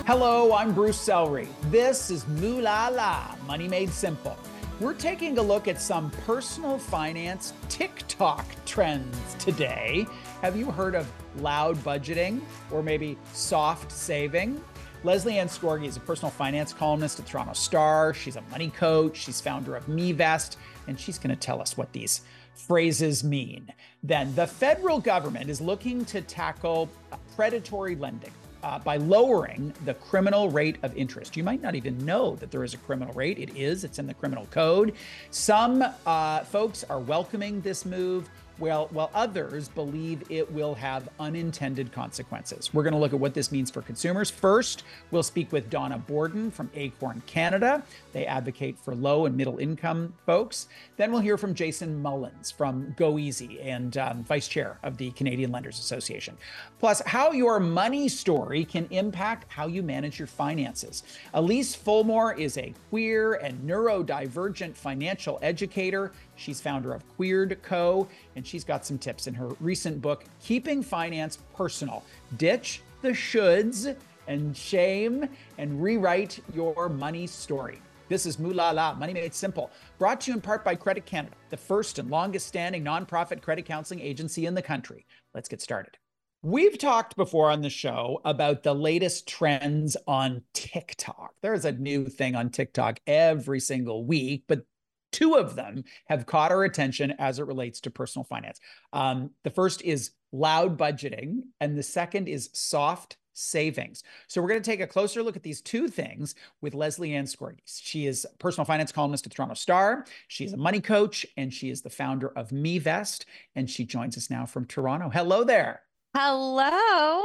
Hello, I'm Bruce Sellery. This is Moolah La, Money Made Simple. We're taking a look at some personal finance TikTok trends today. Have you heard of loud budgeting or maybe soft saving? Lesley Ann Scorgie is a personal finance columnist at Toronto Star. She's a money coach. She's founder of MeVest, and she's going to tell us what these phrases mean. Then the federal government is looking to tackle predatory lending by lowering the criminal rate of interest. You might not even know that there is a criminal rate. It is. It's in the criminal code. Some folks are welcoming this move, while others believe it will have unintended consequences. We're going to look at what this means for consumers. First, we'll speak with Donna Borden from Acorn Canada. They advocate for low and middle income folks. Then we'll hear from Jason Mullins from goeasy and vice chair of the Canadian Lenders Association. Plus, how your money story can impact how you manage your finances. Elise Fulmore is a queer and neurodivergent financial educator. She's founder of Queered Co., and she's got some tips in her recent book, Keeping Finance Personal. Ditch the shoulds and shame and rewrite your money story. This is Moolah La, Money Made Simple, brought to you in part by Credit Canada, the first and longest standing nonprofit credit counseling agency in the country. Let's get started. We've talked before on the show about the latest trends on TikTok. There's a new thing on TikTok every single week, but two of them have caught our attention as it relates to personal finance. The first is loud budgeting, and the second is soft savings. So we're going to take a closer look at these two things with Lesley Ann Scorgie. She is a personal finance columnist at Toronto Star. She is a money coach, and she is the founder of MeVest, and she joins us now from Toronto. Hello there. Hello.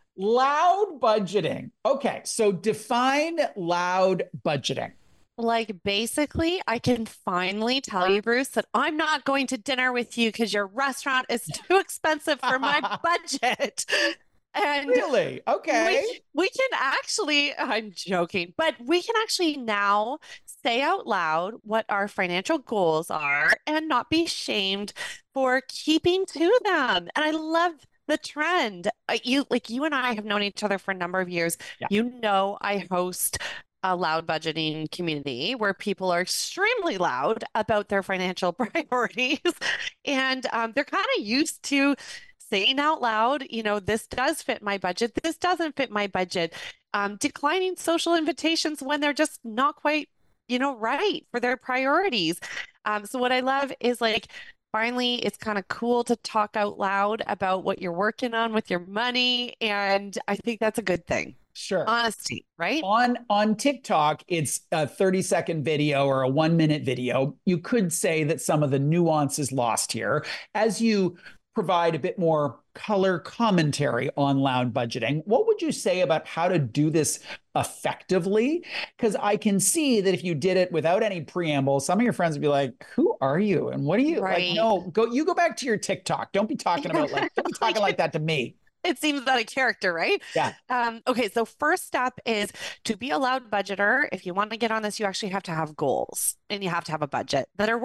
Loud budgeting. Okay, so define loud budgeting. Like, basically, I can finally tell you, Bruce, that I'm not going to dinner with you because your restaurant is too expensive for my budget. And really? Okay. We can actually, I'm joking, but we can actually now say out loud what our financial goals are and not be shamed for keeping to them. And I love the trend. You and I have known each other for a number of years. Yeah. You know, I host a loud budgeting community where people are extremely loud about their financial priorities. And they're kind of used to saying out loud, you know, this does fit my budget. This doesn't fit my budget. Declining social invitations when they're just not quite, right for their priorities. So what I love is, like, finally, it's kind of cool to talk out loud about what you're working on with your money. And I think that's a good thing. Sure. Honesty, right? On TikTok, it's a 30-second video or a 1-minute video. You could say that some of the nuance is lost here. As you provide a bit more color commentary on loud budgeting, what would you say about how to do this effectively? Because I can see that if you did it without any preamble, some of your friends would be like, who are you? And what are you? Right. Like, no, go back to your TikTok. Don't be talking about don't be talking like that to me. It seems out of character, right? Yeah. Okay, so first step is to be a loud budgeter. If you want to get on this, you actually have to have goals and you have to have a budget that's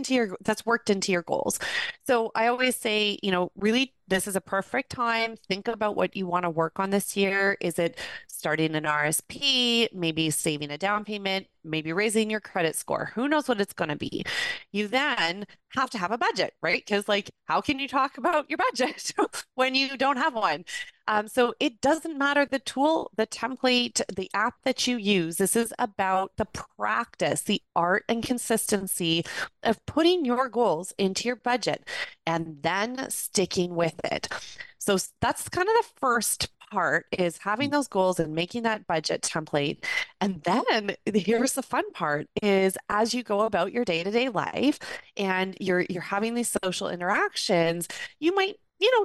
worked into your goals. So I always say, really, this is a perfect time. Think about what you want to work on this year. Is it starting an RSP, maybe saving a down payment, maybe raising your credit score? Who knows what it's going to be? You then have to have a budget, right? Because, like, how can you talk about your budget when you don't have one? So it doesn't matter the tool, the template, the app that you use. This is about the practice, the art and consistency of putting your goals into your budget and then sticking with it. So that's kind of the first part, is having those goals and making that budget template. And then here's the fun part, is as you go about your day-to-day life and you're having these social interactions, you might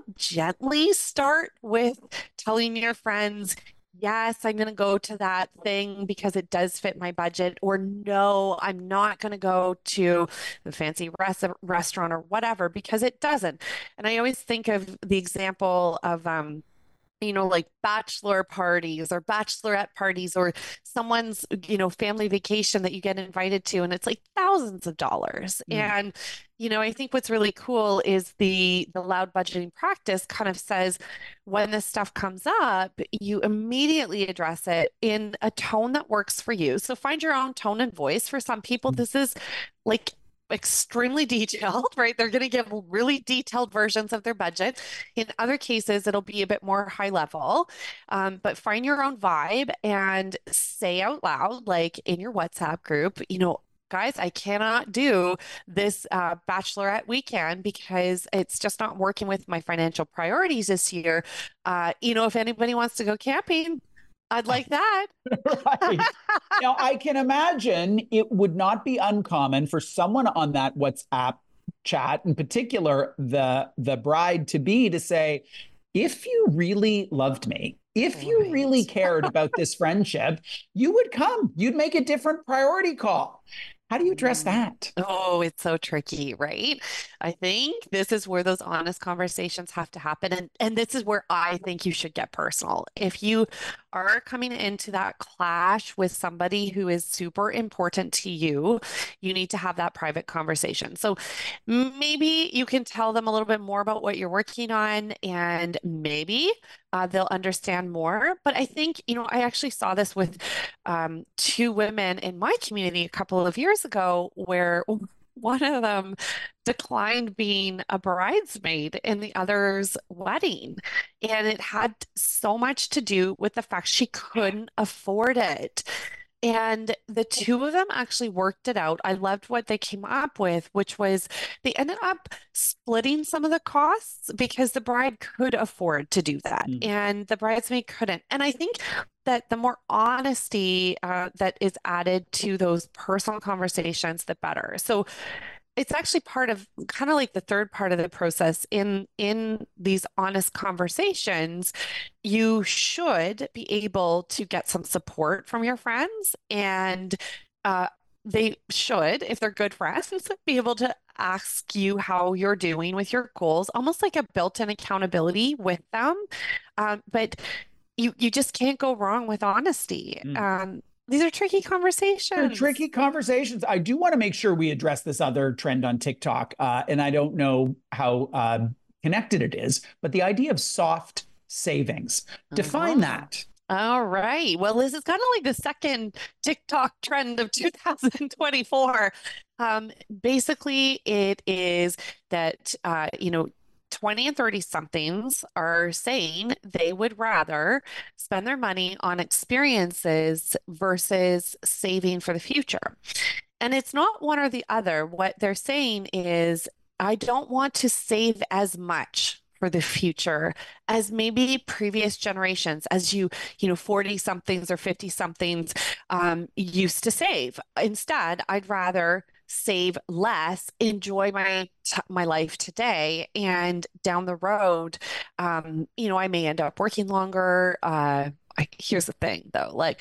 gently start with telling your friends, yes, I'm going to go to that thing because it does fit my budget, or no, I'm not going to go to the fancy restaurant or whatever because it doesn't. And I always think of the example of like bachelor parties or bachelorette parties or someone's, family vacation that you get invited to, and it's like thousands of dollars. Mm. And, I think what's really cool is the loud budgeting practice kind of says when this stuff comes up, you immediately address it in a tone that works for you. So find your own tone and voice. For some people, this is like extremely detailed, right? They're going to give really detailed versions of their budget. In other cases, it'll be a bit more high level, but find your own vibe and say out loud, like in your WhatsApp group, guys, I cannot do this bachelorette weekend because it's just not working with my financial priorities this year. If anybody wants to go camping, I'd like that. Right. Now, I can imagine it would not be uncommon for someone on that WhatsApp chat, in particular, the bride to be, to say, if you really loved me, if you really Right. cared about this friendship, you would come, you'd make a different priority call. How do you address Mm. that? Oh, it's so tricky, right? I think this is where those honest conversations have to happen. And this is where I think you should get personal. If you are coming into that clash with somebody who is super important to you, you need to have that private conversation. So maybe you can tell them a little bit more about what you're working on, and maybe they'll understand more. But I think, I actually saw this with two women in my community a couple of years ago where one of them declined being a bridesmaid in the other's wedding. And it had so much to do with the fact she couldn't afford it. And the two of them actually worked it out. I loved what they came up with, which was they ended up splitting some of the costs because the bride could afford to do that Mm. and the bridesmaid couldn't. And I think that the more honesty that is added to those personal conversations, the better. So it's actually part of kind of like the third part of the process in these honest conversations. You should be able to get some support from your friends, and uh, they should, if they're good friends, be able to ask you how you're doing with your goals, almost like a built-in accountability with them. But you just can't go wrong with honesty. Mm. These are tricky They're conversations. tricky conversations. I do want to make sure we address this other trend on TikTok, and I don't know how connected it is, but the idea of soft savings. Define Uh-huh. that. All right. Well, this is kind of like the second TikTok trend of 2024. Basically, it is that, 20 and 30 somethings are saying they would rather spend their money on experiences versus saving for the future. And it's not one or the other. What they're saying is, I don't want to save as much for the future as maybe previous generations, as 40 somethings or 50 somethings used to save. Instead, I'd rather save less, enjoy my life today, and down the road, I may end up working longer. Here's the thing though, like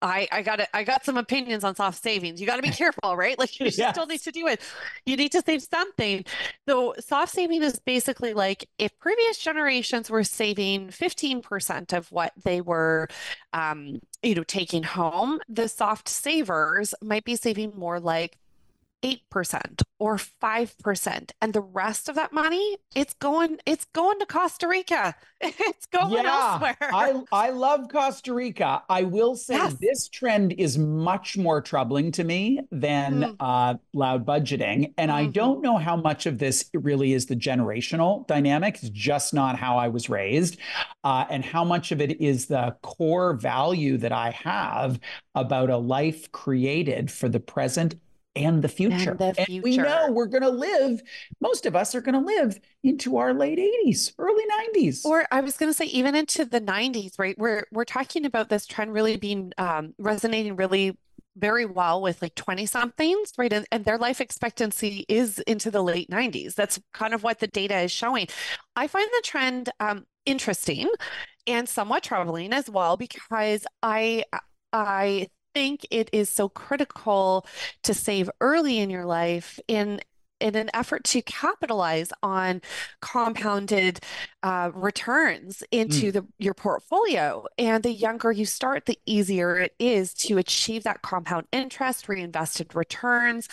I got some opinions on soft savings. You got to be careful, right? Like you still need Yes. to do it. You need to save something. So soft saving is basically like if previous generations were saving 15% of what they were, taking home, the soft savers might be saving more like 8% or 5%. And the rest of that money, it's going to Costa Rica. It's going Yeah, elsewhere. I love Costa Rica. I will say Yes. this trend is much more troubling to me than Mm, loud budgeting. And I mhm. don't know how much of this really is the generational dynamic. It's just not how I was raised. And how much of it is the core value that I have about a life created for the present and the And future. the And we know future. we're going to live, most of us are going to live into our late 80s, early 90s. Or I was going to say even into the 90s, right? We're talking about this trend really being resonating really very well with like 20 somethings, right? And their life expectancy is into the late 90s. That's kind of what the data is showing. I find the trend interesting and somewhat troubling as well because I think it is so critical to save early in your life in an effort to capitalize on compounded returns into your portfolio. And the younger you start, the easier it is to achieve that compound interest, reinvested returns.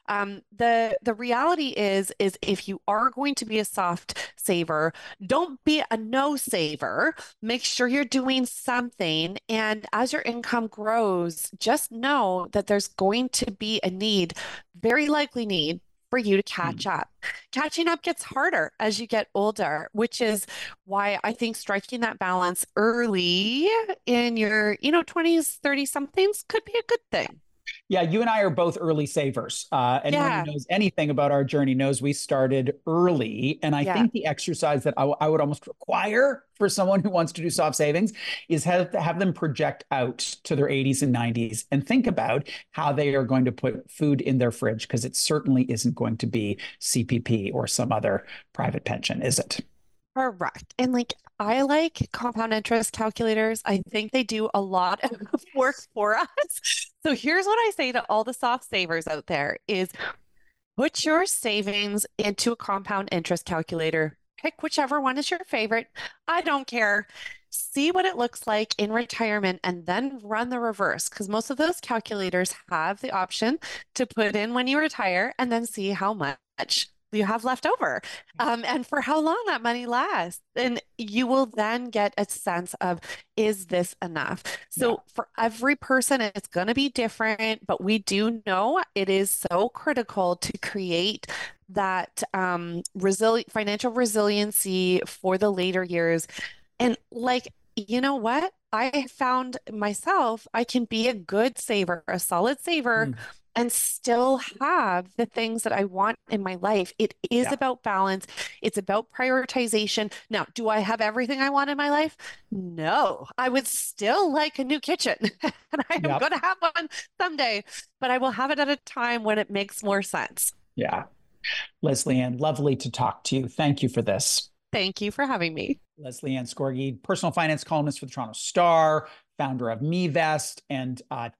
The reality is if you are going to be a soft saver, don't be a no saver. Make sure you're doing something. And as your income grows, just know that there's going to be a need, very likely need, for you to catch up. Catching up gets harder as you get older, which is why I think striking that balance early in your, 20s, 30 somethings could be a good thing. Yeah, you and I are both early savers. Anyone who Yeah. knows anything about our journey knows we started early. And I Yeah. think the exercise that I would almost require for someone who wants to do soft savings is have them project out to their 80s and 90s and think about how they are going to put food in their fridge, because it certainly isn't going to be CPP or some other private pension, is it? Correct. And I like compound interest calculators. I think they do a lot of work for us. So here's what I say to all the soft savers out there is put your savings into a compound interest calculator. Pick whichever one is your favorite. I don't care. See what it looks like in retirement and then run the reverse, because most of those calculators have the option to put in when you retire and then see how much you have left over, and for how long that money lasts. And you will then get a sense of, is this enough? So for every person, it's going to be different, but we do know it is so critical to create that financial resiliency for the later years. And you know what? I found myself, I can be a good saver, a solid saver, and still have the things that I want in my life. It is about balance. It's about prioritization. Now, do I have everything I want in my life? No, I would still like a new kitchen and I am going to have one someday, but I will have it at a time when it makes more sense. Yeah. Lesley-Ann, lovely to talk to you. Thank you for this. Thank you for having me. Lesley-Ann Skorge, personal finance columnist for the Toronto Star, founder of MeVest, and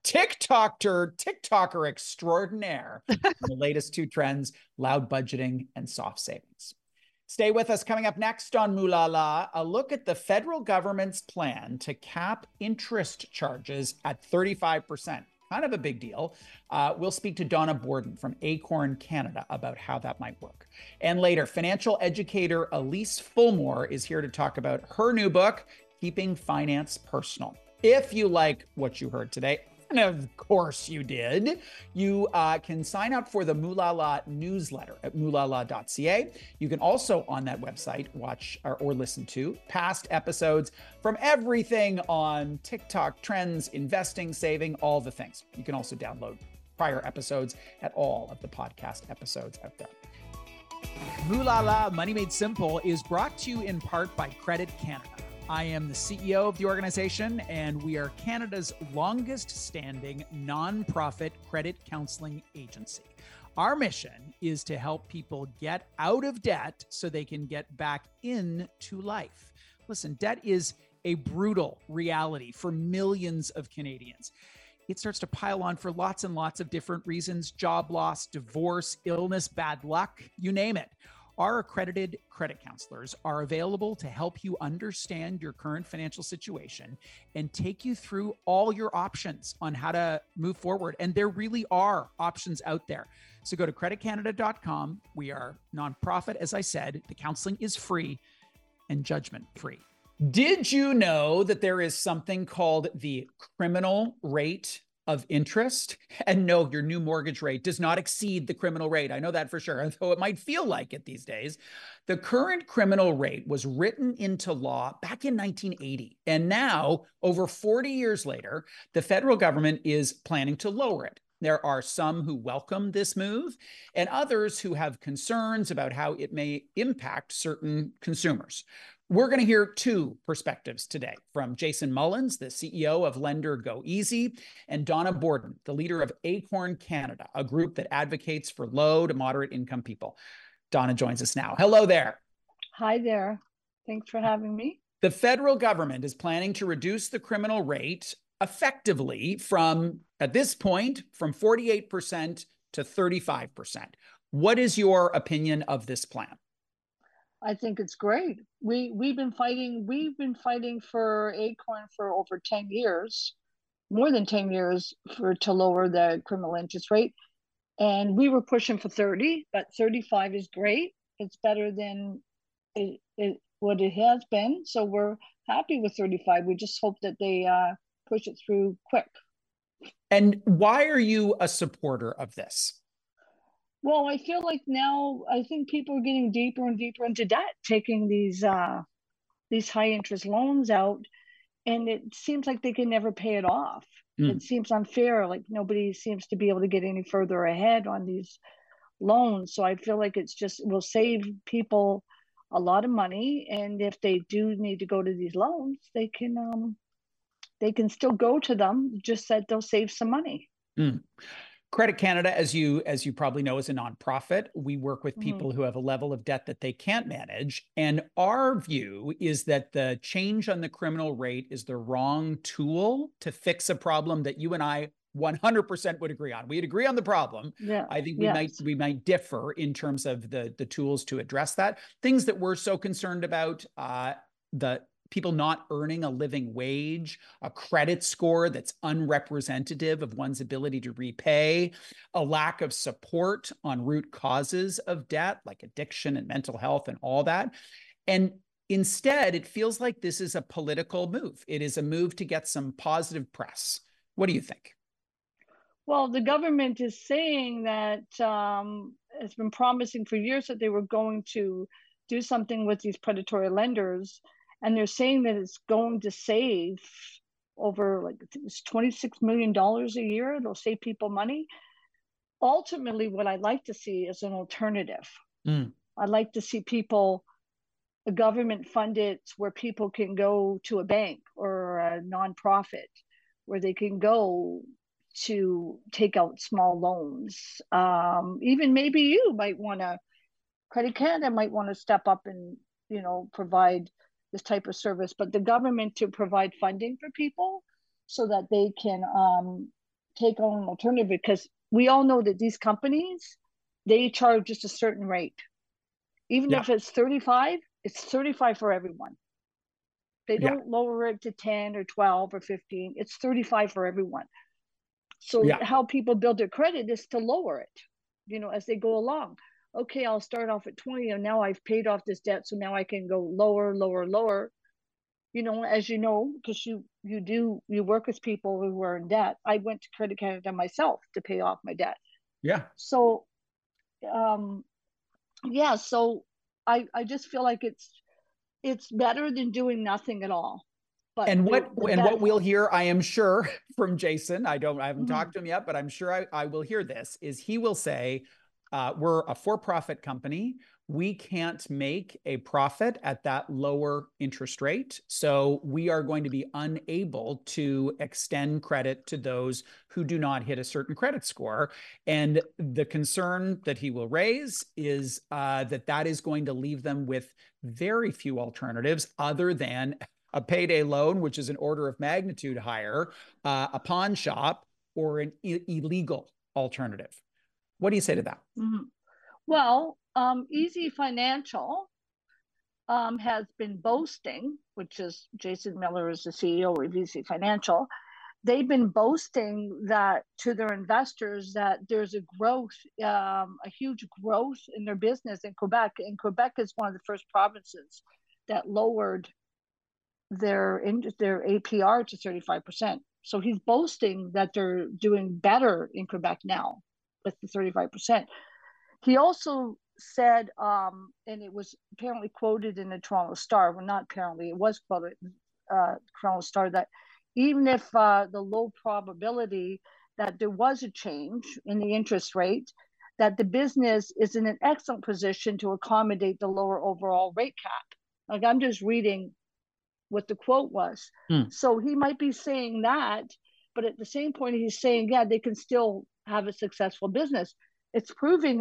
TikToker extraordinaire. The latest two trends, loud budgeting and soft savings. Stay with us. Coming up next on Mooh La La, a look at the federal government's plan to cap interest charges at 35%. Kind of a big deal. We'll speak to Donna Borden from Acorn Canada about how that might work. And later, financial educator Elise Fulmore is here to talk about her new book, Keeping Finance Personal. If you like what you heard today, and of course you did, you can sign up for the Mooh La La newsletter at moohlala.ca. You can also on that website watch or listen to past episodes from everything on TikTok, trends, investing, saving, all the things. You can also download prior episodes at all of the podcast episodes out there. Mooh La La, Money Made Simple is brought to you in part by Credit Canada. I am the CEO of the organization, and we are Canada's longest standing nonprofit credit counseling agency. Our mission is to help people get out of debt so they can get back into life. Listen, debt is a brutal reality for millions of Canadians. It starts to pile on for lots and lots of different reasons: job loss, divorce, illness, bad luck, you name it. Our accredited credit counselors are available to help you understand your current financial situation and take you through all your options on how to move forward. And there really are options out there. So go to creditcanada.com. We are nonprofit, as I said. The counseling is free and judgment free. Did you know that there is something called the criminal rate of interest? And no, your new mortgage rate does not exceed the criminal rate. I know that for sure, though it might feel like it these days. The current criminal rate was written into law back in 1980. And now, over 40 years later, the federal government is planning to lower it. There are some who welcome this move and others who have concerns about how it may impact certain consumers. We're going to hear two perspectives today from Jason Mullins, the CEO of Lender Go Easy, and Donna Borden, the leader of Acorn Canada, a group that advocates for low to moderate income people. Donna joins us now. Hello there. Hi there. Thanks for having me. The federal government is planning to reduce the criminal rate effectively from, at this point, from 48% to 35%. What is your opinion of this plan? I think it's great. We've been fighting for Acorn for over 10 years, more than 10 years to lower the criminal interest rate. And we were pushing for 30, but 35 is great. It's better than what it has been. So we're happy with 35. We just hope that they push it through quick. And why are you a supporter of this? Well, I feel like now I think people are getting deeper and deeper into debt, taking these high interest loans out, and it seems like they can never pay it off. It seems unfair, like nobody seems to be able to get any further ahead on these loans. So I feel like will save people a lot of money, and if they do need to go to these loans, they can still go to them, just that they'll save some money. Credit Canada, as you probably know, is a nonprofit. We work with people who have a level of debt that they can't manage. And our view is that the change on the criminal rate is the wrong tool to fix a problem that you and I 100% would agree on. We'd agree on the problem. Yeah. I think we might differ in terms of the tools to address that. Things that we're so concerned about, the people not earning a living wage, a credit score that's unrepresentative of one's ability to repay, a lack of support on root causes of debt, like addiction and mental health and all that. And instead, it feels like this is a political move. It is a move to get some positive press. What do you think? Well, the government is saying that it's been promising for years that they were going to do something with these predatory lenders. And they're saying that it's going to save over, like, it's $26 million a year. It'll save people money. Ultimately, what I'd like to see is an alternative. I'd like to see the government fund it where people can go to a bank or a nonprofit where they can go to take out small loans. Even maybe Credit Canada might want to step up and, provide this type of service, but the government to provide funding for people so that they can take on an alternative, because we all know that these companies, they charge just a certain rate. Even if it's 35, it's 35 for everyone. They don't lower it to 10 or 12 or 15. It's 35 for everyone. So how people build their credit is to lower it, as they go along. Okay, I'll start off at 20 and now I've paid off this debt. So now I can go lower, lower, lower. As you know, because you work with people who are in debt. I went to Credit Canada myself to pay off my debt. Yeah. So, so I just feel like it's better than doing nothing at all. But what we'll hear, I am sure, from Jason, I haven't talked to him yet, but I'm sure I will hear this, is he will say, we're a for-profit company. We can't make a profit at that lower interest rate. So we are going to be unable to extend credit to those who do not hit a certain credit score. And the concern that he will raise is that is going to leave them with very few alternatives other than a payday loan, which is an order of magnitude higher, a pawn shop, or an illegal alternative. What do you say to that? Well, Easy Financial has been boasting, which is Jason Miller is the CEO of Easy Financial. They've been boasting that to their investors that there's a huge growth in their business in Quebec. And Quebec is one of the first provinces that lowered their APR to 35%. So he's boasting that they're doing better in Quebec now with the 35%. He also said, and it was apparently quoted in the Toronto Star, well, not apparently, it was quoted in Toronto Star, that even if the low probability that there was a change in the interest rate, that the business is in an excellent position to accommodate the lower overall rate cap. Like, I'm just reading what the quote was. So he might be saying that, but at the same point, he's saying, they can still have a successful business. It's proving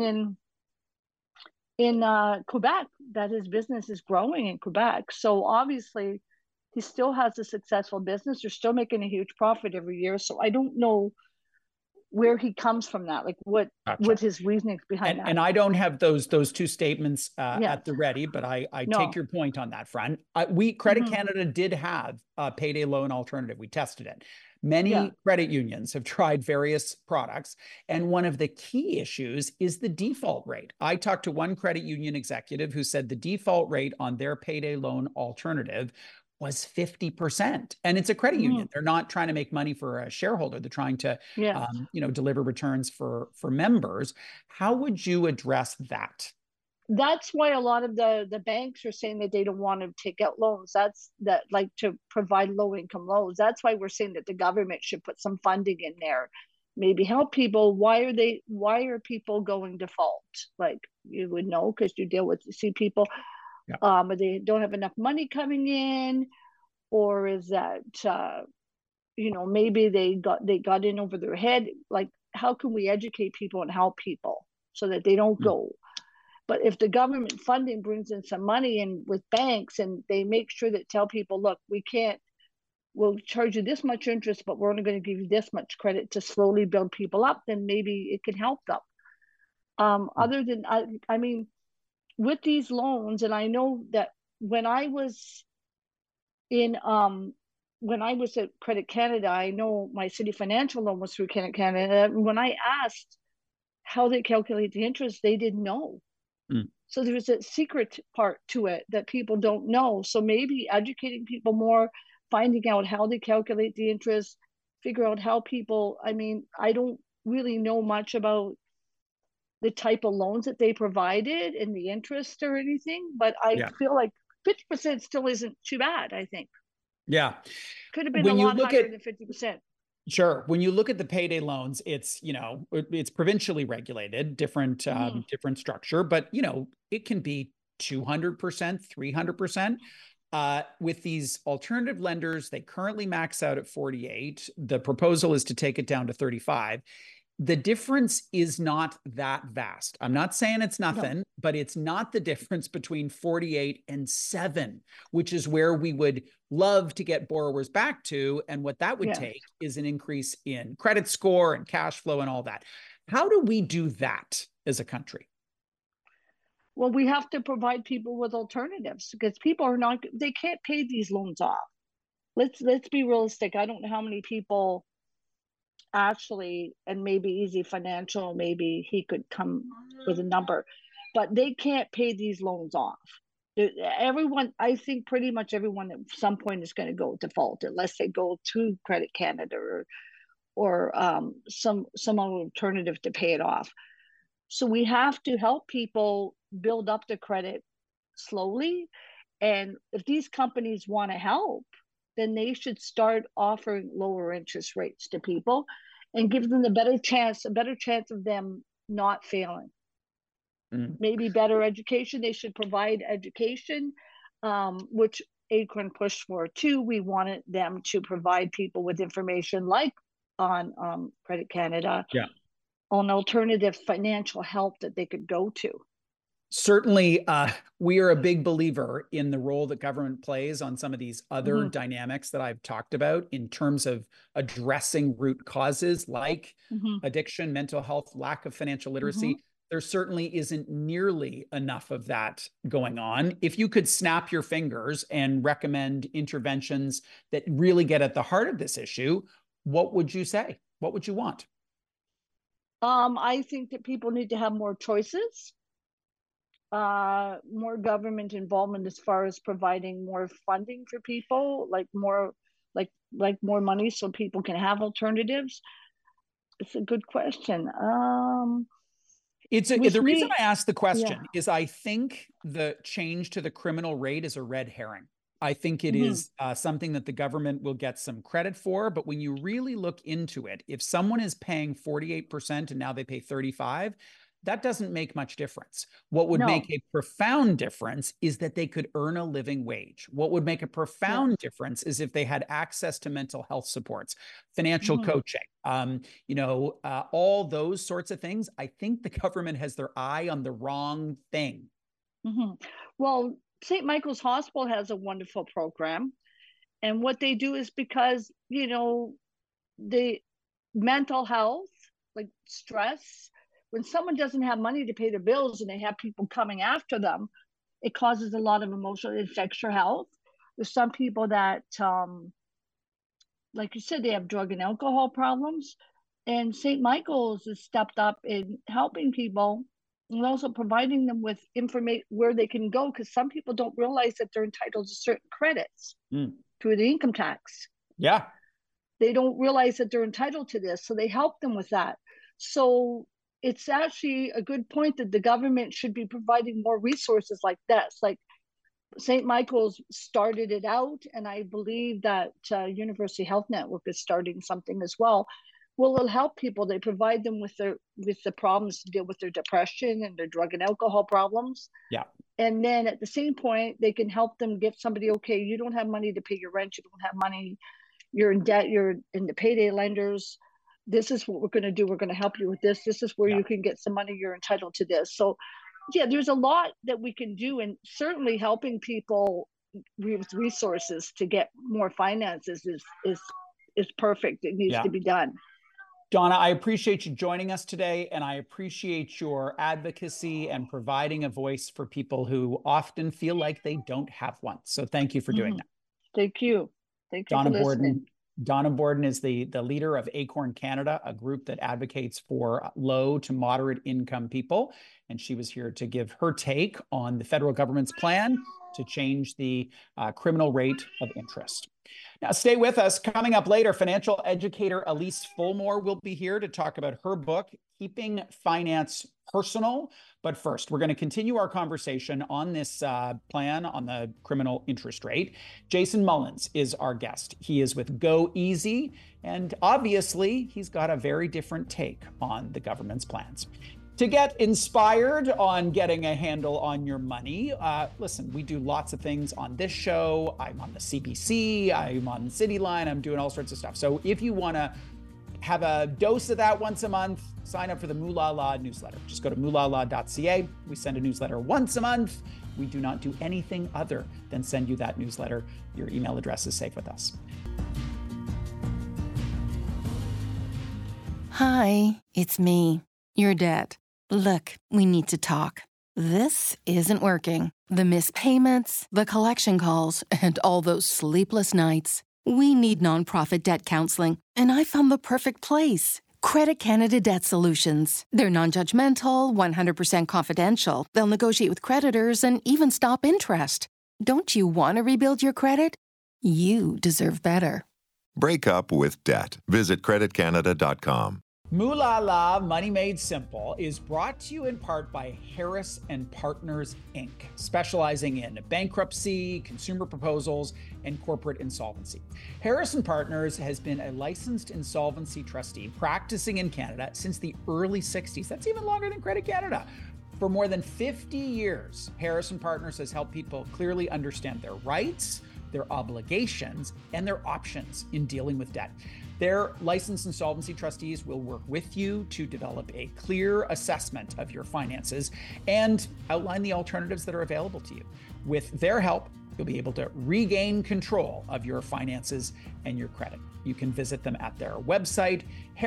in Quebec that his business is growing in Quebec. So obviously, he still has a successful business. They're still making a huge profit every year. So I don't know where he comes from that, like what his reasonings behind that. And I don't have those two statements Yes. at the ready, but I No. take your point on that front. Credit Canada did have a payday loan alternative. We tested it. Many credit unions have tried various products, and one of the key issues is the default rate. I talked to one credit union executive who said the default rate on their payday loan alternative was 50%. And it's a credit union. They're not trying to make money for a shareholder. They're trying to, deliver returns for members. How would you address that? That's why a lot of the banks are saying that they don't want to take out loans. That's like to provide low income loans. That's why we're saying that the government should put some funding in there, maybe help people. Why are people going default? Like, you would know because you see people. They don't have enough money coming in, or is that maybe they got in over their head. Like, how can we educate people and help people so that they don't go? But if the government funding brings in some money and with banks, and they make sure that tell people, look, we'll charge you this much interest, but we're only going to give you this much credit to slowly build people up, then maybe it can help them. Other than, I mean, with these loans, and I know that when I was at Credit Canada, I know my City Financial loan was through Credit Canada. When I asked how they calculate the interest, they didn't know. So there's a secret part to it that people don't know. So maybe educating people more, finding out how they calculate the interest, figure out how people, I mean, I don't really know much about the type of loans that they provided and the interest or anything, but I feel like 50% still isn't too bad, I think. Yeah. Could have been a lot higher than 50%. Sure. When you look at the payday loans, it's provincially regulated, different structure, but it can be 200%, 300%. With these alternative lenders, they currently max out at 48. The proposal is to take it down to 35. The difference is not that vast. I'm not saying it's nothing, but it's not the difference between 48 and 7, which is where we would love to get borrowers back to. And what that would take is an increase in credit score and cash flow and all that. How do we do that as a country? Well, we have to provide people with alternatives, because people they can't pay these loans off. Let's be realistic. I don't know how many people actually, and maybe Easy Financial, maybe he could come with a number, but they can't pay these loans off. Everyone, I think pretty much everyone at some point is going to go default unless they go to Credit Canada or some alternative to pay it off. So we have to help people build up the credit slowly. And if these companies want to help, then they should start offering lower interest rates to people and give them a better chance of them not failing. Maybe better education. They should provide education, which Acorn pushed for too. We wanted them to provide people with information like on Credit Canada, on alternative financial help that they could go to. Certainly, we are a big believer in the role that government plays on some of these other dynamics that I've talked about in terms of addressing root causes like addiction, mental health, lack of financial literacy. There certainly isn't nearly enough of that going on. If you could snap your fingers and recommend interventions that really get at the heart of this issue, what would you say? What would you want? I think that people need to have more choices. More government involvement as far as providing more funding for people, like more money so people can have alternatives. It's a good question. The reason I asked the question is I think the change to the criminal rate is a red herring. I think it is something that the government will get some credit for, but when you really look into it, if someone is paying 48% and now they pay 35%, that doesn't make much difference. What would make a profound difference is that they could earn a living wage. What would make a profound difference is if they had access to mental health supports, financial coaching, all those sorts of things. I think the government has their eye on the wrong thing. Well, St. Michael's Hospital has a wonderful program. And what they do is because, the mental health like stress. When someone doesn't have money to pay their bills and they have people coming after them, it causes a lot of emotional, it affects your health. There's some people that, like you said, they have drug and alcohol problems. And St. Michael's has stepped up in helping people and also providing them with information where they can go, because some people don't realize that they're entitled to certain credits through the income tax. Yeah. They don't realize that they're entitled to this, so they help them with that. So it's actually a good point that the government should be providing more resources like this. Like St. Michael's started it out, and I believe that University Health Network is starting something as well. Well, it'll help people. They provide them with the problems to deal with their depression and their drug and alcohol problems. Yeah. And then at the same point, they can help them get somebody, okay, you don't have money to pay your rent, you don't have money, you're in debt, you're in the payday lenders. This is what we're going to do. We're going to help you with this. This is where you can get some money. You're entitled to this. So yeah, there's a lot that we can do, and certainly helping people with resources to get more finances is perfect. It needs to be done. Donna, I appreciate you joining us today, and I appreciate your advocacy and providing a voice for people who often feel like they don't have one. So thank you for doing that. Thank you. Thank you Donna for listening. Donna Borden is the leader of Acorn Canada, a group that advocates for low to moderate income people. And she was here to give her take on the federal government's plan to change the criminal rate of interest. Now, stay with us. Coming up later, financial educator Elise Fulmore will be here to talk about her book, Keeping Finance Personal. But first, we're going to continue our conversation on this plan on the criminal interest rate. Jason Mullins is our guest. He is with goeasy, and obviously, he's got a very different take on the government's plans. To get inspired on getting a handle on your money, listen, we do lots of things on this show. I'm on the CBC, I'm on CityLine, I'm doing all sorts of stuff. So if you want to have a dose of that once a month, sign up for the Moolah Law newsletter. Just go to moolahlaw.ca. We send a newsletter once a month. We do not do anything other than send you that newsletter. Your email address is safe with us. Hi, it's me, your dad. Look, we need to talk. This isn't working. The missed payments, the collection calls, and all those sleepless nights. We need nonprofit debt counseling, and I found the perfect place. Credit Canada Debt Solutions. They're non-judgmental, 100% confidential. They'll negotiate with creditors and even stop interest. Don't you want to rebuild your credit? You deserve better. Break up with debt. Visit creditcanada.com. Moolah La, Money Made Simple, is brought to you in part by Harris and Partners, Inc., specializing in bankruptcy, consumer proposals, and corporate insolvency. Harris and Partners has been a licensed insolvency trustee practicing in Canada since the early 60s. That's even longer than Credit Canada. For more than 50 years, Harris and Partners has helped people clearly understand their rights, their obligations, and their options in dealing with debt. Their licensed insolvency trustees will work with you to develop a clear assessment of your finances and outline the alternatives that are available to you. With their help, you'll be able to regain control of your finances and your credit. You can visit them at their website,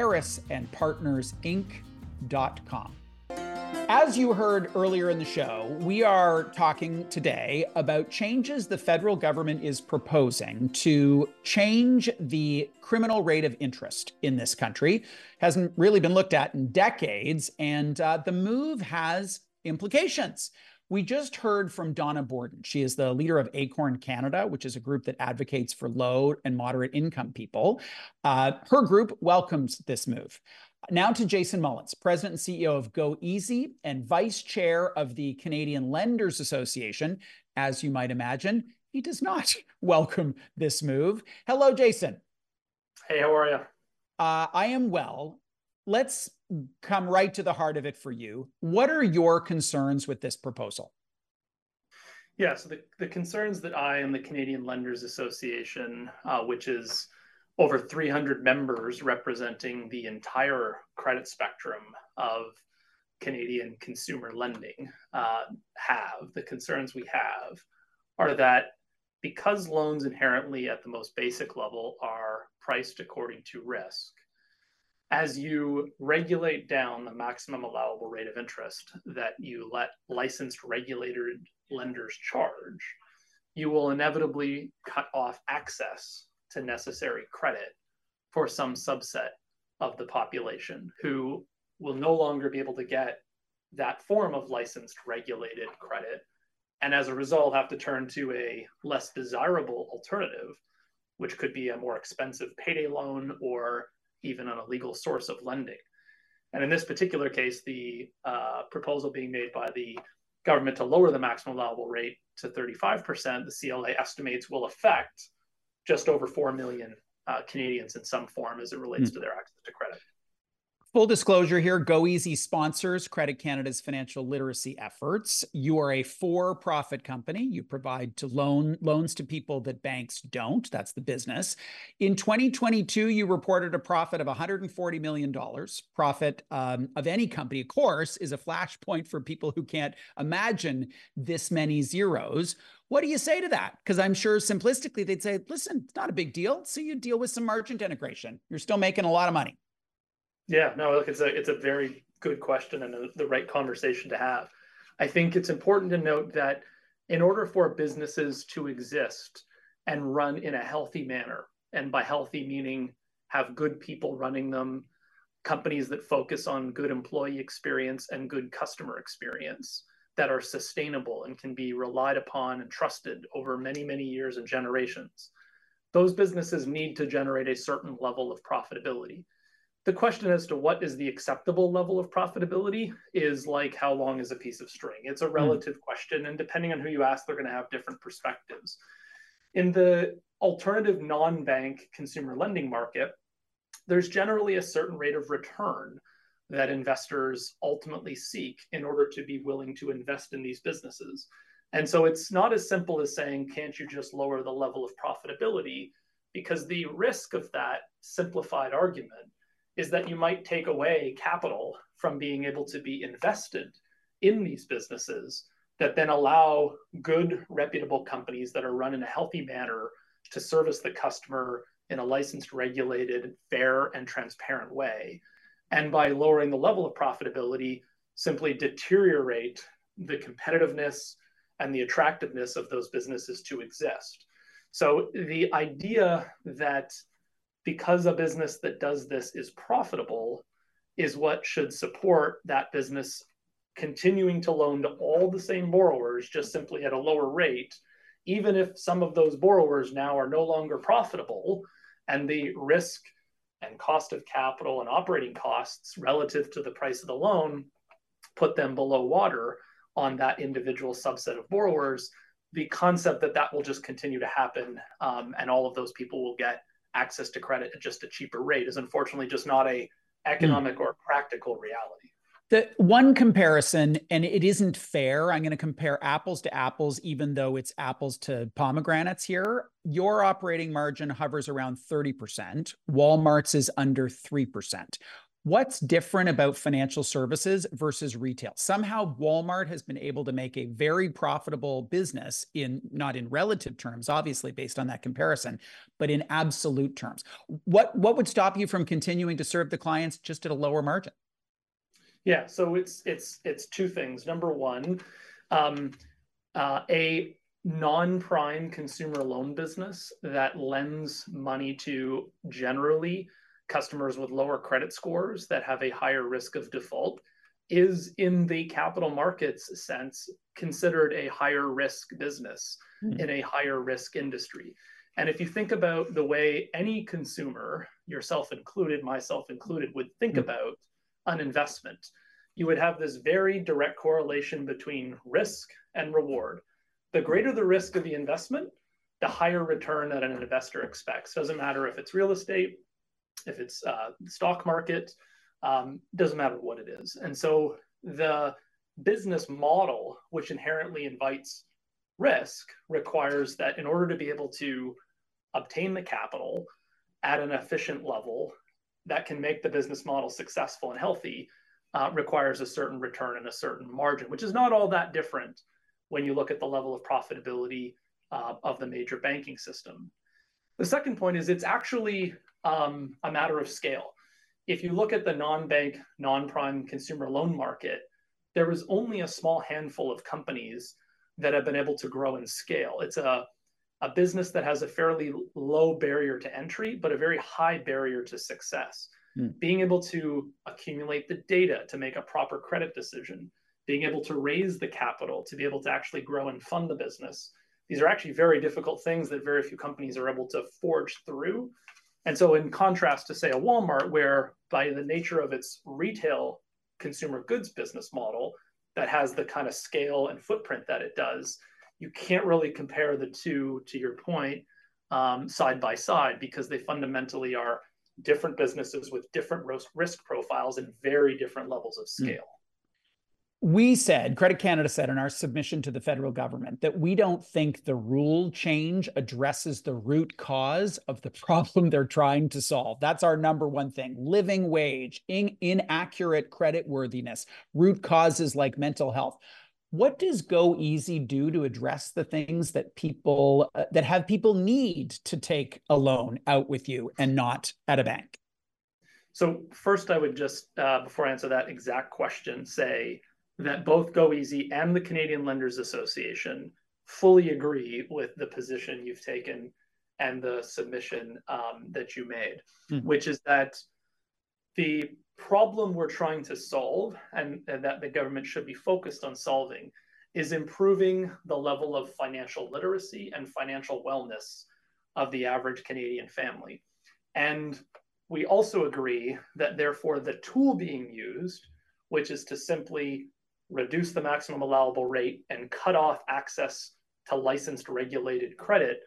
harrisandpartnersinc.com. As you heard earlier in the show, we are talking today about changes the federal government is proposing to change the criminal rate of interest in this country. Hasn't really been looked at in decades, and the move has implications. We just heard from Donna Borden. She is the leader of Acorn Canada, which is a group that advocates for low and moderate income people. Her group welcomes this move. Now to Jason Mullins, President and CEO of goeasy and Vice Chair of the Canadian Lenders Association. As you might imagine, he does not welcome this move. Hello, Jason. Hey, how are you? I am well. Let's come right to the heart of it for you. What are your concerns with this proposal? Yeah, so the concerns that I and the Canadian Lenders Association, which is over 300 members representing the entire credit spectrum of Canadian consumer lending, the concerns we have are that because loans inherently at the most basic level are priced according to risk, as you regulate down the maximum allowable rate of interest that you let licensed regulated lenders charge, you will inevitably cut off access to necessary credit for some subset of the population who will no longer be able to get that form of licensed regulated credit, and as a result have to turn to a less desirable alternative, which could be a more expensive payday loan or even an illegal source of lending. And in this particular case, the proposal being made by the government to lower the maximum allowable rate to 35%, the CLA estimates will affect just over 4 million Canadians in some form as it relates to their access to credit. Full disclosure here, goeasy sponsors Credit Canada's financial literacy efforts. You are a for-profit company. You provide to loans to people that banks don't. That's the business. In 2022, you reported a profit of $140 million. Profit of any company, of course, is a flashpoint for people who can't imagine this many zeros. What do you say to that? Because I'm sure simplistically they'd say, listen, it's not a big deal. So you deal with some margin integration. You're still making a lot of money. Yeah, no, look, it's a very good question and the right conversation to have. I think it's important to note that in order for businesses to exist and run in a healthy manner, and by healthy meaning have good people running them, companies that focus on good employee experience and good customer experience that are sustainable and can be relied upon and trusted over many, many years and generations, those businesses need to generate a certain level of profitability. The question as to what is the acceptable level of profitability is like how long is a piece of string. It's a relative question, and depending on who you ask, they're going to have different perspectives. In the alternative non-bank consumer lending market, there's generally a certain rate of return that investors ultimately seek in order to be willing to invest in these businesses. And so it's not as simple as saying, can't you just lower the level of profitability? Because the risk of that simplified argument is that you might take away capital from being able to be invested in these businesses that then allow good, reputable companies that are run in a healthy manner to service the customer in a licensed, regulated, fair, and transparent way. And by lowering the level of profitability, simply deteriorate the competitiveness and the attractiveness of those businesses to exist. So the idea that because a business that does this is profitable is what should support that business continuing to loan to all the same borrowers, just simply at a lower rate, even if some of those borrowers now are no longer profitable and the risk and cost of capital and operating costs relative to the price of the loan put them below water on that individual subset of borrowers. The concept that that will just continue to happen and all of those people will get access to credit at just a cheaper rate is unfortunately just not a economic or practical reality. The one comparison, and it isn't fair, I'm going to compare apples to apples, even though it's apples to pomegranates here. Your operating margin hovers around 30%. Walmart's is under 3%. What's different about financial services versus retail? Somehow Walmart has been able to make a very profitable business not in relative terms, obviously based on that comparison, but in absolute terms. What would stop you from continuing to serve the clients just at a lower margin? Yeah, so it's two things. Number one, a non-prime consumer loan business that lends money to generally customers with lower credit scores that have a higher risk of default is, in the capital markets sense, considered a higher risk business in a higher risk industry. And if you think about the way any consumer, yourself included, myself included, would think about an investment, you would have this very direct correlation between risk and reward. The greater the risk of the investment, the higher return that an investor expects. Doesn't matter if it's real estate, if it's stock market, doesn't matter what it is. And so the business model, which inherently invites risk, requires that in order to be able to obtain the capital at an efficient level that can make the business model successful and healthy, requires a certain return and a certain margin, which is not all that different when you look at the level of profitability of the major banking system. The second point is it's actually a matter of scale. if you look at the non-bank, non-prime consumer loan market, there is only a small handful of companies that have been able to grow and scale. It's a business that has a fairly low barrier to entry, but a very high barrier to success. Being able to accumulate the data to make a proper credit decision, being able to raise the capital to be able to actually grow and fund the business. These are actually very difficult things that very few companies are able to forge through. And so in contrast to, say, a Walmart, where by the nature of its retail consumer goods business model that has the kind of scale and footprint that it does, you can't really compare the two, to your point, side by side, because they fundamentally are different businesses with different risk profiles and very different levels of scale. We said, Credit Canada said in our submission to the federal government, that we don't think the rule change addresses the root cause of the problem they're trying to solve. That's our number one thing. Living wage, inaccurate credit worthiness, root causes like mental health. What does goeasy do to address the things that people that have people need to take a loan out with you and not at a bank? So first, I would just, before I answer that exact question, say that both goeasy and the Canadian Lenders Association fully agree with the position you've taken and the submission that you made, which is that the problem we're trying to solve and that the government should be focused on solving is improving the level of financial literacy and financial wellness of the average Canadian family. And we also agree that therefore the tool being used, which is to simply reduce the maximum allowable rate and cut off access to licensed regulated credit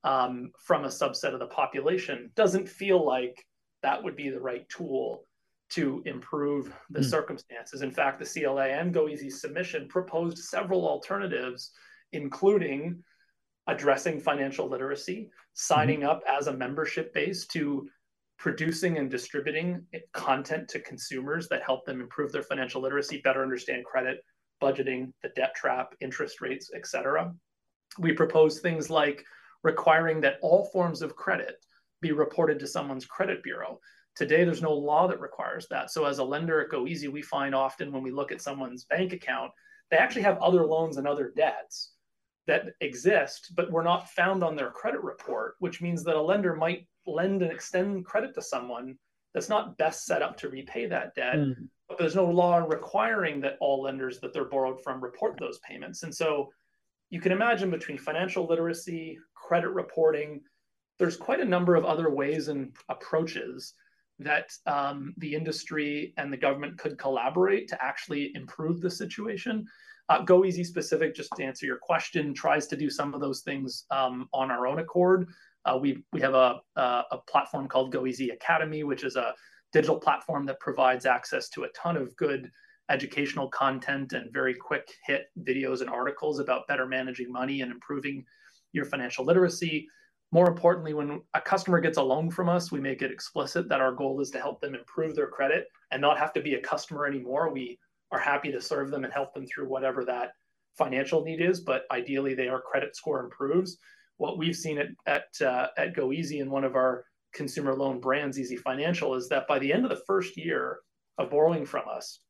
from a subset of the population, doesn't feel like that would be the right tool to improve the circumstances. In fact, the CLA and goeasy's submission proposed several alternatives, including addressing financial literacy, signing up as a membership base to producing and distributing content to consumers that help them improve their financial literacy, better understand credit, budgeting, the debt trap, interest rates, etc. We propose things like requiring that all forms of credit be reported to someone's credit bureau. Today, there's no law that requires that. So as a lender at goeasy, we find often when we look at someone's bank account, they actually have other loans and other debts that exist, but were not found on their credit report, which means that a lender might lend and extend credit to someone that's not best set up to repay that debt. But there's no law requiring that all lenders that they're borrowed from report those payments. And so you can imagine between financial literacy, credit reporting, there's quite a number of other ways and approaches that the industry and the government could collaborate to actually improve the situation. goeasy specific, just to answer your question, tries to do some of those things on our own accord. We have a platform called goeasy Academy, which is a digital platform that provides access to a ton of good educational content and very quick hit videos and articles about better managing money and improving your financial literacy. More importantly, when a customer gets a loan from us, we make it explicit that our goal is to help them improve their credit and not have to be a customer anymore. We are happy to serve them and help them through whatever that financial need is, but ideally their credit score improves. What we've seen at goeasy in one of our consumer loan brands, Easy Financial, is that by the end of the first year of borrowing from us,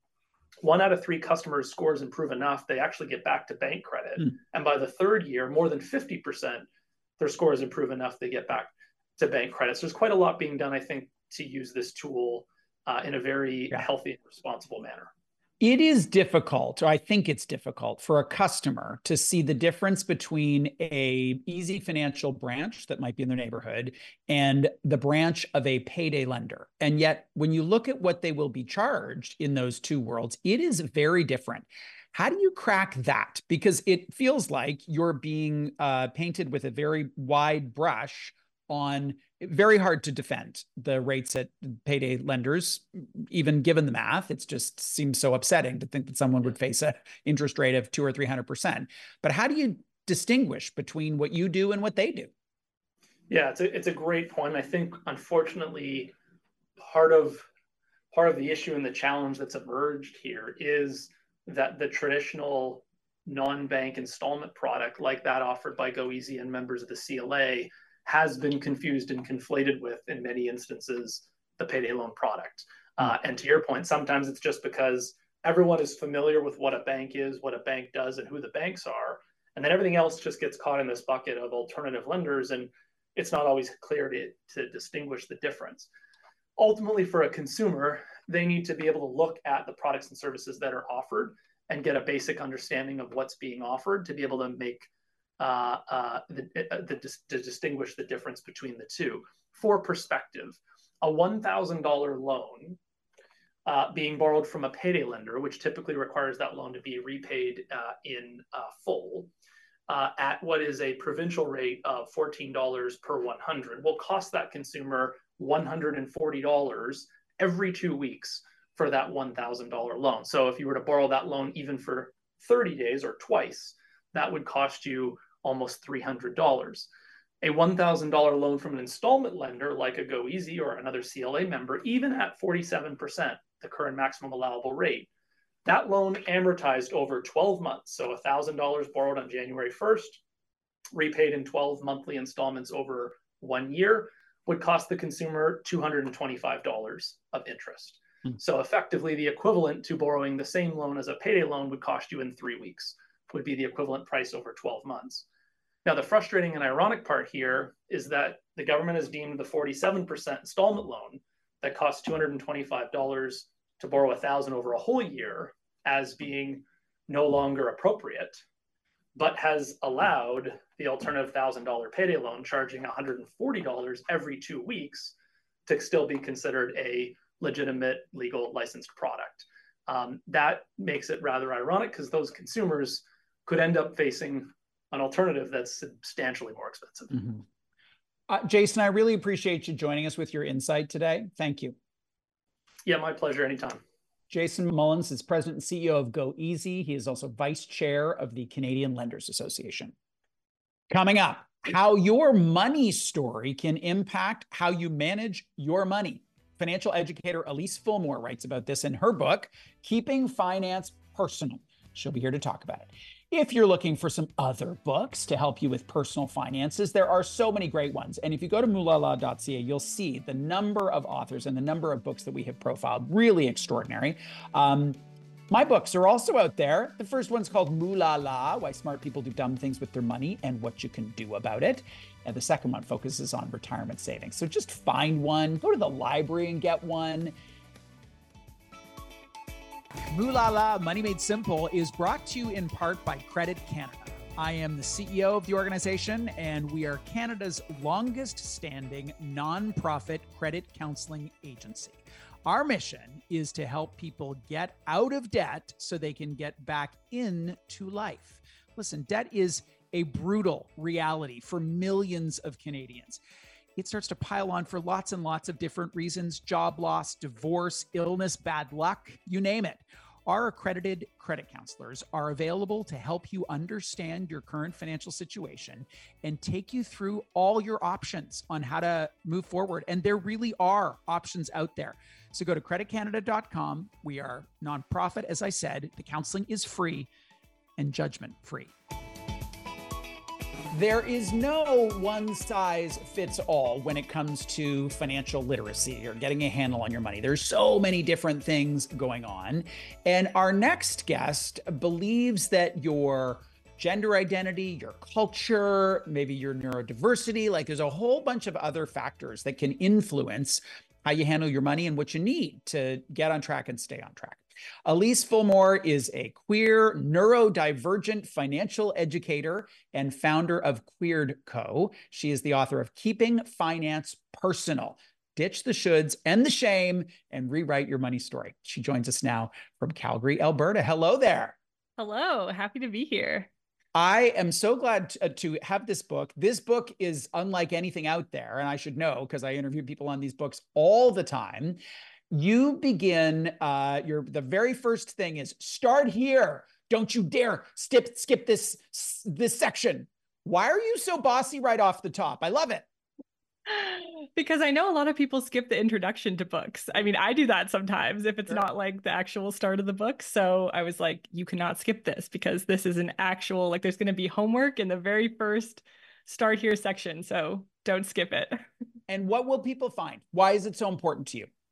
1 out of 3 customers' scores improve enough, they actually get back to bank credit. And by the third year, more than 50%, their scores improve enough, they get back to bank credit. So there's quite a lot being done, I think, to use this tool in a very healthy and responsible manner. It is difficult, or I think it's difficult, for a customer to see the difference between a Easy Financial branch that might be in their neighborhood and the branch of a payday lender. And yet, when you look at what they will be charged in those two worlds, it is very different. How do you crack that? Because it feels like you're being painted with a very wide brush on very hard to defend the rates at payday lenders, even given the math. It just seems so upsetting to think that someone would face an interest rate of 200 or 300%. But how do you distinguish between what you do and what they do? Yeah, it's a great point. I think, unfortunately, part of the issue and the challenge that's emerged here is that the traditional non-bank installment product, like that offered by goeasy and members of the CLA, has been confused and conflated with, in many instances, the payday loan product. And to your point, sometimes it's just because everyone is familiar with what a bank is, what a bank does, and who the banks are. And then everything else just gets caught in this bucket of alternative lenders, and it's not always clear to distinguish the difference. Ultimately, for a consumer, they need to be able to look at the products and services that are offered and get a basic understanding of what's being offered to be able to make to distinguish the difference between the two. For perspective, a $1,000 loan being borrowed from a payday lender, which typically requires that loan to be repaid in full, at what is a provincial rate of $14 per 100, will cost that consumer $140 every 2 weeks for that $1,000 loan. So if you were to borrow that loan even for 30 days or twice, that would cost you almost $300. A $1,000 loan from an installment lender like a GoEasy or another CLA member, even at 47%, the current maximum allowable rate, that loan amortized over 12 months. So $1,000 borrowed on January 1st, repaid in 12 monthly installments over 1 year, would cost the consumer $225 of interest. So effectively, the equivalent to borrowing the same loan as a payday loan would cost you in 3 weeks, would be the equivalent price over 12 months. Now, the frustrating and ironic part here is that the government has deemed the 47% installment loan that costs $225 to borrow $1,000 over a whole year as being no longer appropriate, but has allowed the alternative $1,000 payday loan charging $140 every 2 weeks to still be considered a legitimate legal licensed product. That makes it rather ironic because those consumers could end up facing an alternative that's substantially more expensive. Jason, I really appreciate you joining us with your insight today. Thank you. Yeah, my pleasure. Anytime. Jason Mullins is president and CEO of GoEasy. He is also vice chair of the Canadian Lenders Association. Coming up, how your money story can impact how you manage your money. Financial educator Elise Fillmore writes about this in her book, Keeping Finance Personal. She'll be here to talk about it. If you're looking for some other books to help you with personal finances, there are so many great ones. And if you go to moolala.ca, you'll see the number of authors and the number of books that we have profiled. Really extraordinary. My books are also out there. The first one's called Moolala, Why Smart People Do Dumb Things with Their Money and What You Can Do About It. And the second one focuses on retirement savings. So just find one, go to the library and get one. Moolala, Money Made Simple is brought to you in part by Credit Canada. I am the CEO of the organization, and we are Canada's longest standing nonprofit credit counseling agency. Our mission is to help people get out of debt so they can get back into life. Listen, debt is a brutal reality for millions of Canadians. It starts to pile on for lots and lots of different reasons: job loss, divorce, illness, bad luck, you name it. Our accredited credit counselors are available to help you understand your current financial situation and take you through all your options on how to move forward. And there really are options out there. So go to creditcanada.com. We are nonprofit, as I said. The counseling is free and judgment free. There is no one size fits all when it comes to financial literacy or getting a handle on your money. There's so many different things going on. And our next guest believes that your gender identity, your culture, maybe your neurodiversity, like there's a whole bunch of other factors that can influence how you handle your money and what you need to get on track and stay on track. Elise Fillmore is a queer, neurodivergent financial educator and founder of Queered Co. She is the author of Keeping Finance Personal. Ditch the shoulds and the shame and rewrite your money story. She joins us now from Calgary, Alberta. Hello there. Hello. Happy to be here. I am so glad to have this book. This book is unlike anything out there, and I should know because I interview people on these books all the time. You begin, the very first thing is start here. Don't you dare skip this section. Why are you so bossy right off the top? I love it. Because I know a lot of people skip the introduction to books. I mean, I do that sometimes if it's not like the actual start of the book. So I was like, you cannot skip this because this is an actual, like there's going to be homework in the very first start here section. So don't skip it. And what will people find? Why is it so important to you?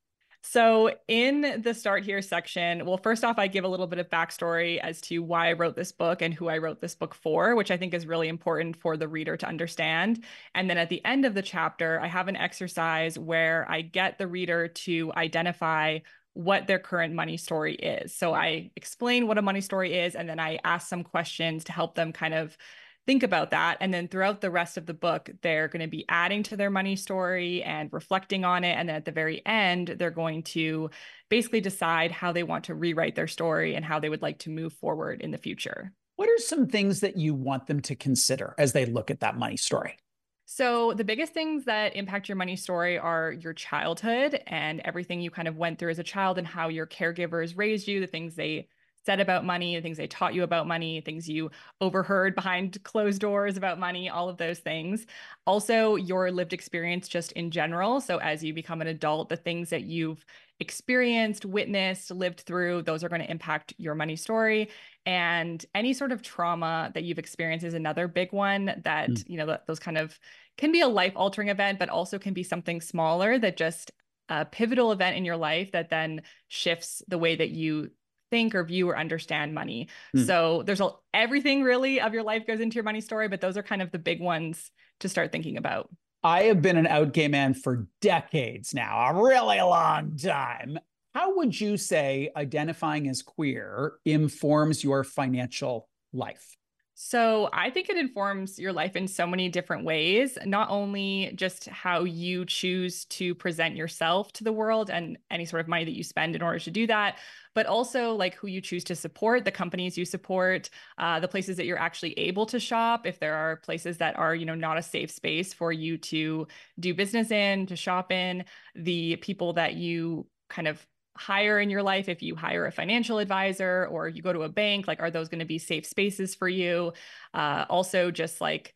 So in the Start Here section, well, first off, I give a little bit of backstory as to why I wrote this book and who I wrote this book for, which I think is really important for the reader to understand. And then at the end of the chapter, I have an exercise where I get the reader to identify what their current money story is. So I explain what a money story is, and then I ask some questions to help them kind of think about that. And then throughout the rest of the book, they're going to be adding to their money story and reflecting on it. And then at the very end, they're going to basically decide how they want to rewrite their story and how they would like to move forward in the future. What are some things that you want them to consider as they look at that money story? So the biggest things that impact your money story are your childhood and everything you kind of went through as a child and how your caregivers raised you, the things they said about money, the things they taught you about money, things you overheard behind closed doors about money, all of those things. Also, your lived experience just in general. So as you become an adult, the things that you've experienced, witnessed, lived through, those are going to impact your money story. And any sort of trauma that you've experienced is another big one that, you know, those kind of can be a life-altering event, but also can be something smaller that just a pivotal event in your life that then shifts the way that you think or view or understand money. So there's everything really of your life goes into your money story, but those are kind of the big ones to start thinking about. I have been an out gay man for decades now, a really long time. How would you say identifying as queer informs your financial life? So I think it informs your life in so many different ways, not only just how you choose to present yourself to the world and any sort of money that you spend in order to do that, but also like who you choose to support, the companies you support, the places that you're actually able to shop. If there are places that are, you know, not a safe space for you to do business in, to shop in, the people that you kind of hire in your life, if you hire a financial advisor or you go to a bank, like, are those going to be safe spaces for you? Also, just like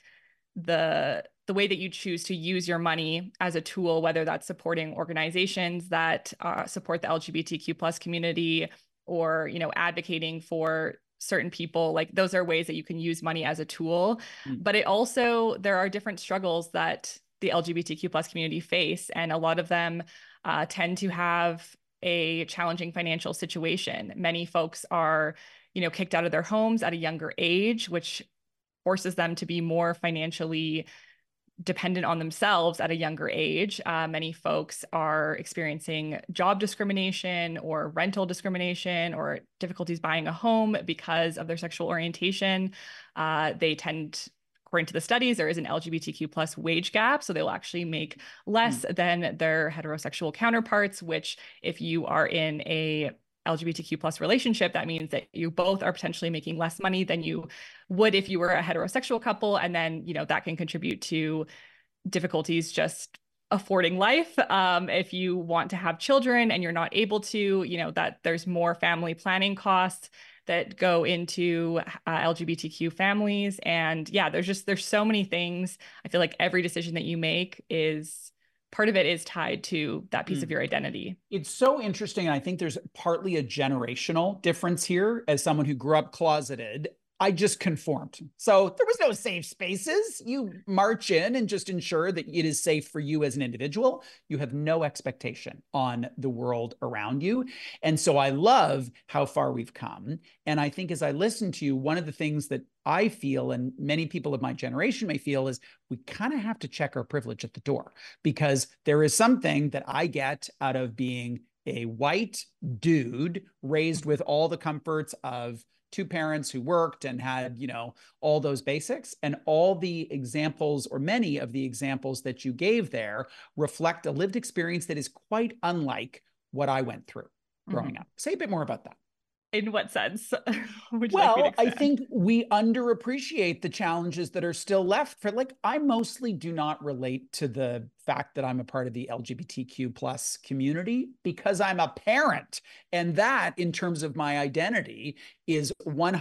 the way that you choose to use your money as a tool, whether that's supporting organizations that support the LGBTQ plus community or, you know, advocating for certain people, like those are ways that you can use money as a tool. But it also, there are different struggles that the LGBTQ plus community face, and a lot of them tend to have a challenging financial situation. Many folks are, you know, kicked out of their homes at a younger age, which forces them to be more financially dependent on themselves at a younger age. Many folks are experiencing job discrimination or rental discrimination or difficulties buying a home because of their sexual orientation. They tend, according to the studies, there is an LGBTQ plus wage gap. So they'll actually make less than their heterosexual counterparts, which if you are in a LGBTQ plus relationship, that means that you both are potentially making less money than you would if you were a heterosexual couple. And then, you know, that can contribute to difficulties just affording life. If you want to have children and you're not able to, you know, that there's more family planning costs that go into LGBTQ families. And yeah, there's so many things. I feel like every decision that you make is part of it is tied to that piece of your identity. It's so interesting. And I think there's partly a generational difference here. As someone who grew up closeted, I just conformed. So there was no safe spaces. You march in and just ensure that it is safe for you as an individual. You have no expectation on the world around you. And so I love how far we've come. And I think as I listen to you, one of the things that I feel, and many people of my generation may feel, is we kind of have to check our privilege at the door, because there is something that I get out of being a white dude raised with all the comforts of two parents who worked and had, you know, all those basics, and all the examples, or many of the examples that you gave there, reflect a lived experience that is quite unlike what I went through growing up. Say a bit more about that. In what sense? Would you Well, like me to I expand? think we underappreciate the challenges that are still left. For, like, I mostly do not relate to the fact that I'm a part of the LGBTQ plus community because I'm a parent. And that, in terms of my identity, is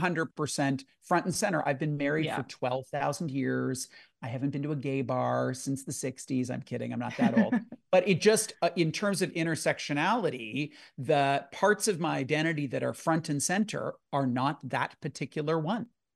100% front and center. I've been married for 12,000 years. I haven't been to a gay bar since the 60s. I'm kidding. I'm not that old. But it just, in terms of intersectionality, the parts of my identity that are front and center are not that particular one.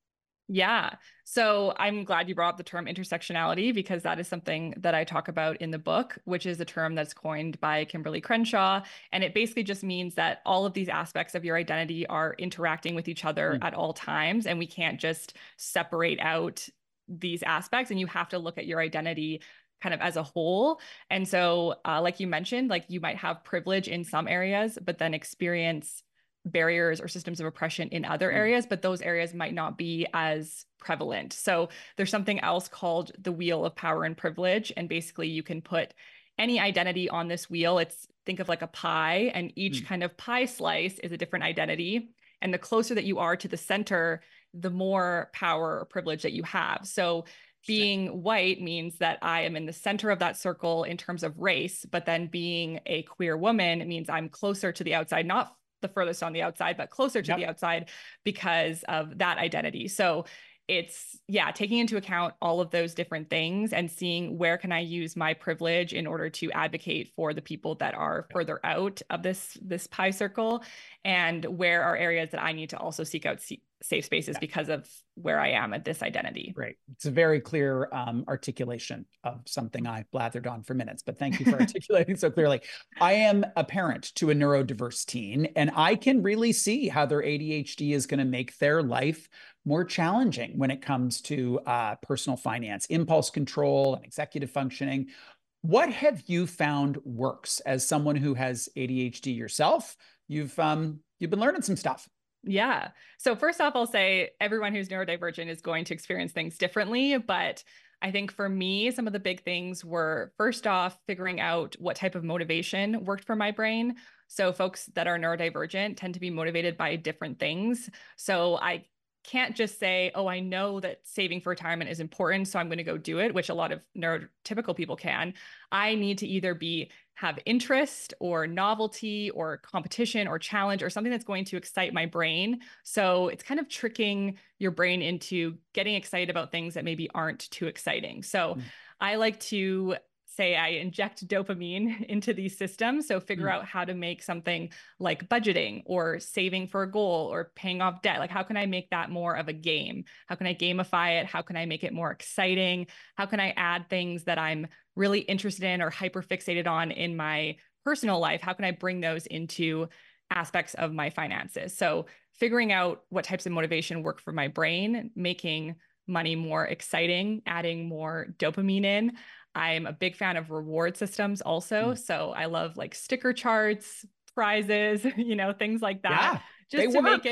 Yeah. So I'm glad you brought up the term intersectionality, because that is something that I talk about in the book, which is a term that's coined by Kimberly Crenshaw. And it basically just means that all of these aspects of your identity are interacting with each other at all times. And we can't just separate out these aspects, and you have to look at your identity kind of as a whole. And so, like you mentioned, like you might have privilege in some areas, but then experience barriers or systems of oppression in other areas, but those areas might not be as prevalent. So there's something else called the wheel of power and privilege. And basically you can put any identity on this wheel. Think of like a pie, and each kind of pie slice is a different identity. And the closer that you are to the center, the more power or privilege that you have. So being white means that I am in the center of that circle in terms of race, but then being a queer woman means I'm closer to the outside, not the furthest on the outside, but closer to the outside because of that identity. So it's, taking into account all of those different things and seeing where can I use my privilege in order to advocate for the people that are further out of this pie circle, and where are areas that I need to also seek out safe spaces because of where I am at this identity. Great. It's a very clear articulation of something I blathered on for minutes, but thank you for articulating so clearly. I am a parent to a neurodiverse teen, and I can really see how their ADHD is going to make their life more challenging when it comes to personal finance, impulse control, and executive functioning. What have you found works as someone who has ADHD yourself? You've been learning some stuff. Yeah. So first off, I'll say everyone who's neurodivergent is going to experience things differently. But I think for me, some of the big things were, first off, figuring out what type of motivation worked for my brain. So folks that are neurodivergent tend to be motivated by different things. So I can't just say, oh, I know that saving for retirement is important, so I'm going to go do it, which a lot of neurotypical people can. I need to either have interest or novelty or competition or challenge or something that's going to excite my brain. So it's kind of tricking your brain into getting excited about things that maybe aren't too exciting. So I like to say I inject dopamine into these systems. So figure out how to make something like budgeting or saving for a goal or paying off debt. Like, how can I make that more of a game? How can I gamify it? How can I make it more exciting? How can I add things that I'm really interested in or hyper fixated on in my personal life? How can I bring those into aspects of my finances? So figuring out what types of motivation work for my brain, making money more exciting, adding more dopamine in. I'm a big fan of reward systems also. So I love like sticker charts, prizes, things like that. Just to make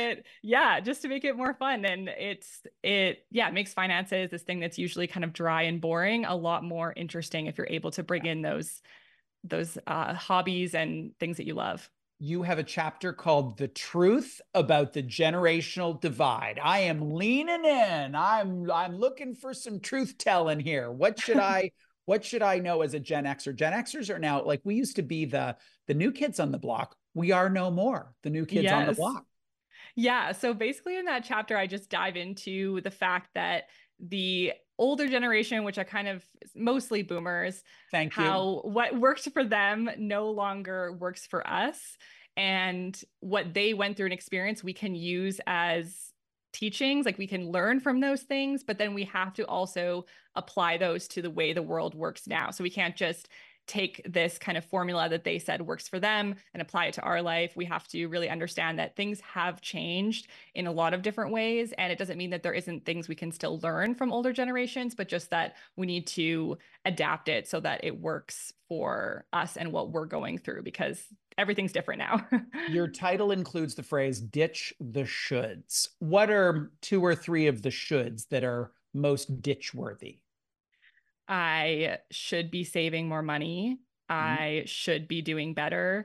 it more fun. And it makes finances, this thing that's usually kind of dry and boring, a lot more interesting if you're able to bring in those hobbies and things that you love. You have a chapter called The Truth About the Generational Divide. I am leaning in. I'm looking for some truth telling here. What should I know as a Gen Xer? Gen Xers are now, like, we used to be the new kids on the block. We are no more the new kids on the block. Yeah. So basically in that chapter, I just dive into the fact that the older generation, which are kind of mostly boomers, what worked for them no longer works for us. And what they went through and experienced, we can use as teachings, like we can learn from those things, but then we have to also apply those to the way the world works now. So we can't just take this kind of formula that they said works for them and apply it to our life. We have to really understand that things have changed in a lot of different ways. And it doesn't mean that there isn't things we can still learn from older generations, but just that we need to adapt it so that it works for us and what we're going through, because everything's different now. Your title includes the phrase ditch the shoulds. What are 2 or 3 of the shoulds that are most ditch worthy? I should be saving more money. I should be doing better.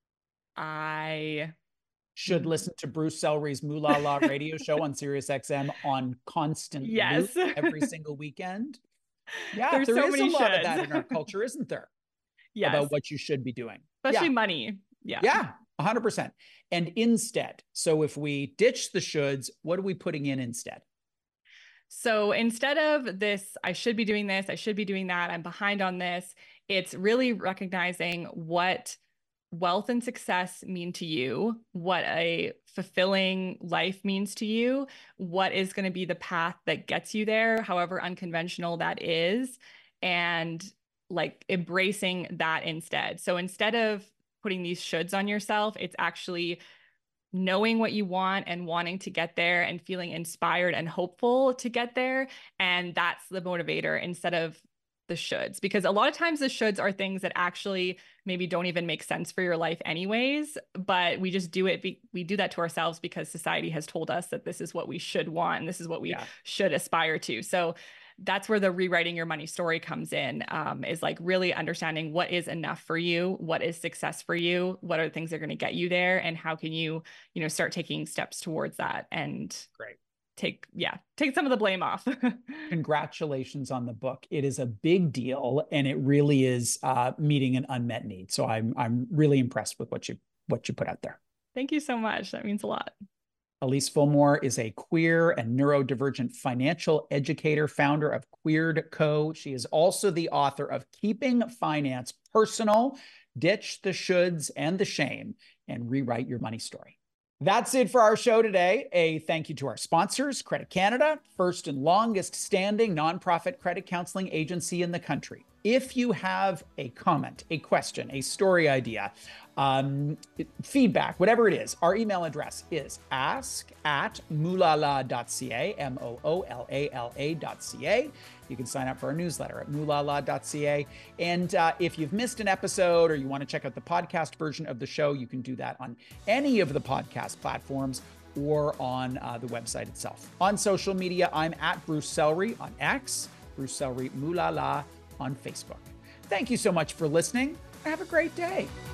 I should listen to Bruce Sellery's Moolah La radio show on Sirius XM on constant loop every single weekend. Yeah, there is a lot of that in our culture, isn't there? Yes. About what you should be doing. Especially money. Yeah. Yeah, 100%. And instead, so if we ditch the shoulds, what are we putting in instead? So instead of this, I should be doing this, I should be doing that, I'm behind on this, it's really recognizing what wealth and success mean to you, what a fulfilling life means to you, what is going to be the path that gets you there, however unconventional that is, and like embracing that instead. So instead of putting these shoulds on yourself, it's actually knowing what you want and wanting to get there and feeling inspired and hopeful to get there. And that's the motivator instead of the shoulds, because a lot of times the shoulds are things that actually maybe don't even make sense for your life anyways, but we just do it. We do that to ourselves because society has told us that this is what we should want and this is what we should aspire to. So that's where the rewriting your money story comes in, is like really understanding what is enough for you, what is success for you, what are the things that are going to get you there, and how can you, start taking steps towards that and take some of the blame off. Congratulations on the book. It is a big deal, and it really is meeting an unmet need. So I'm really impressed with what you put out there. Thank you so much. That means a lot. Elise Fillmore is a queer and neurodivergent financial educator, founder of Queered Co. She is also the author of Keeping Finance Personal, Ditch the Shoulds and the Shame, and Rewrite Your Money Story. That's it for our show today. A thank you to our sponsors, Credit Canada, first and longest standing nonprofit credit counseling agency in the country. If you have a comment, a question, a story idea, feedback, whatever it is, our email address is ask@moolala.ca, moolala.ca. You can sign up for our newsletter at moolala.ca. And if you've missed an episode or you want to check out the podcast version of the show, you can do that on any of the podcast platforms or on the website itself. On social media, I'm at Bruce Sellery on X, Bruce Sellery Moolala on Facebook. Thank you so much for listening. Have a great day.